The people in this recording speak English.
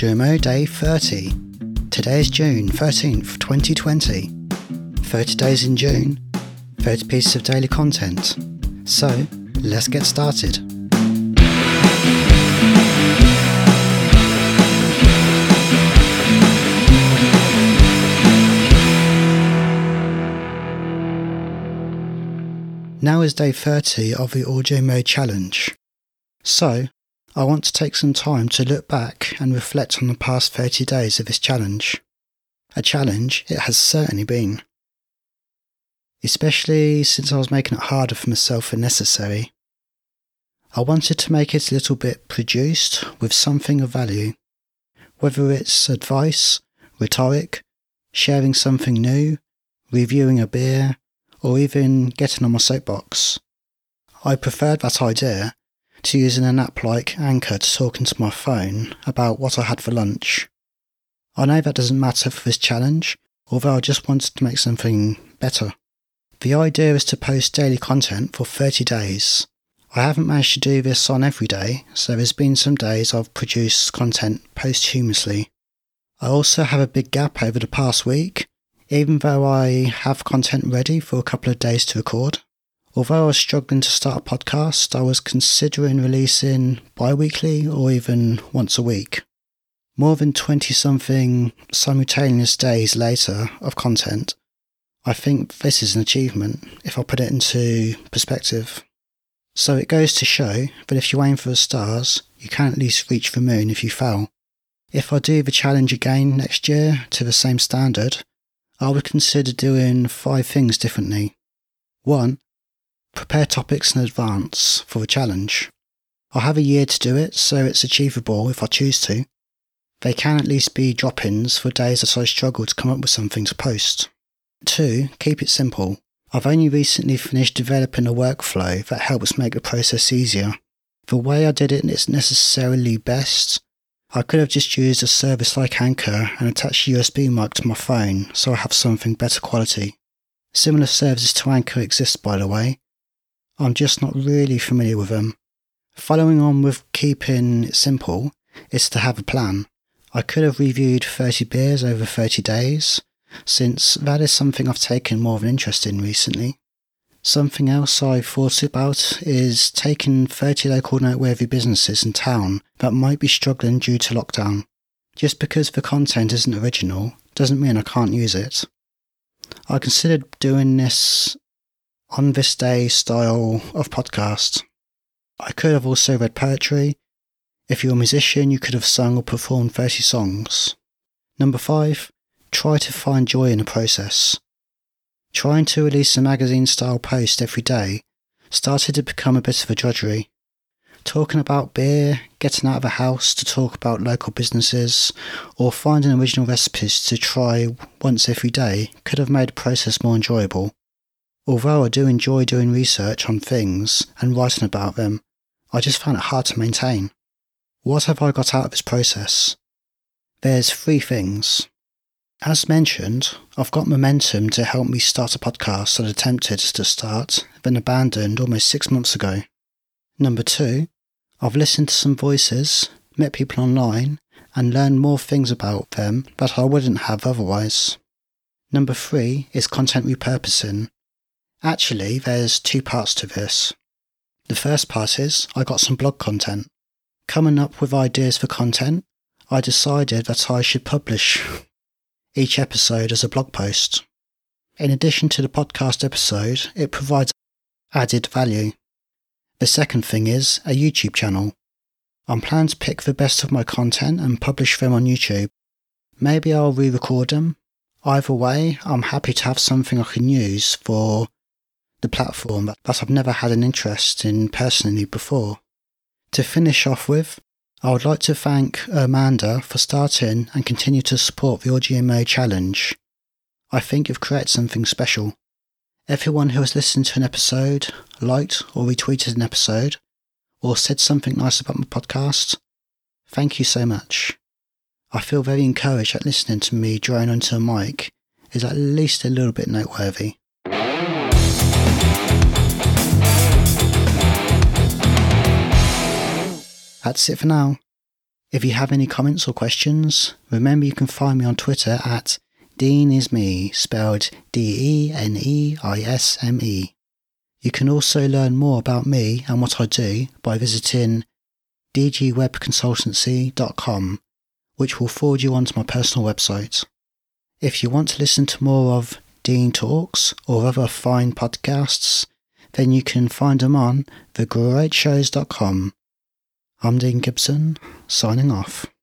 Audio Mo Day 30. Today is June 13th, 2020. 30 days in June, 30 pieces of daily content. So, let's get started. Now is day 30 of the Audio Mo Challenge. So, I want to take some time to look back and reflect on the past 30 days of this challenge. A challenge it has certainly been. Especially since I was making it harder for myself than necessary. I wanted to make it a little bit produced with something of value. Whether it's advice, rhetoric, sharing something new, reviewing a beer, or even getting on my soapbox. I preferred that idea to using an app like Anchor to talk into my phone about what I had for lunch. I know that doesn't matter for this challenge, although I just wanted to make something better. The idea is to post daily content for 30 days. I haven't managed to do this on every day, so there's been some days I've produced content posthumously. I also have a big gap over the past week, even though I have content ready for a couple of days to record. Although I was struggling to start a podcast, I was considering releasing bi-weekly or even once a week. More than 20-something simultaneous days later of content, I think this is an achievement if I put it into perspective. So it goes to show that if you aim for the stars, you can at least reach the moon if you fail. If I do the challenge again next year to the same standard, I would consider doing 5 things differently. 1. Prepare topics in advance for the challenge. I'll have a year to do it, so it's achievable if I choose to. They can at least be drop-ins for days that I struggle to come up with something to post. 2. Keep it simple. I've only recently finished developing a workflow that helps make the process easier. The way I did it isn't necessarily best. I could have just used a service like Anchor and attached a USB mic to my phone so I have something better quality. Similar services to Anchor exist, by the way. I'm just not really familiar with them. Following on with keeping it simple is to have a plan. I could have reviewed 30 beers over 30 days, since that is something I've taken more of an interest in recently. Something else I've thought about is taking 30 local noteworthy businesses in town that might be struggling due to lockdown. Just because the content isn't original doesn't mean I can't use it. I considered doing this on this day style of podcast. I could have also read poetry. If you're a musician, you could have sung or performed 30 songs. Number 5, try to find joy in the process. Trying to release a magazine-style post every day started to become a bit of a drudgery. Talking about beer, getting out of the house to talk about local businesses, or finding original recipes to try once every day could have made the process more enjoyable. Although I do enjoy doing research on things and writing about them, I just found it hard to maintain. What have I got out of this process? There's 3 things. As mentioned, I've got momentum to help me start a podcast that I attempted to start, then abandoned almost 6 months ago. Number 2, I've listened to some voices, met people online, and learned more things about them that I wouldn't have otherwise. Number 3 is content repurposing. Actually, there's 2 parts to this. The first part is I got some blog content. Coming up with ideas for content, I decided that I should publish each episode as a blog post. In addition to the podcast episode, it provides added value. The second thing is a YouTube channel. I'm planning to pick the best of my content and publish them on YouTube. Maybe I'll re-record them. Either way, I'm happy to have something I can use for the platform that I've never had an interest in personally before. To finish off with, I would like to thank Amanda for starting and continue to support the Audio Mo Challenge. I think you've created something special. Everyone who has listened to an episode, liked or retweeted an episode, or said something nice about my podcast, thank you so much. I feel very encouraged that listening to me drone onto a mic is at least a little bit noteworthy. That's it for now. If you have any comments or questions, remember you can find me on Twitter at DeanIsme, spelled DeNeisme. You can also learn more about me and what I do by visiting dgwebconsultancy.com, which will forward you onto my personal website. If you want to listen to more of Dean Talks or other fine podcasts, then you can find them on thegreatshows.com. I'm Dean Gibson, signing off.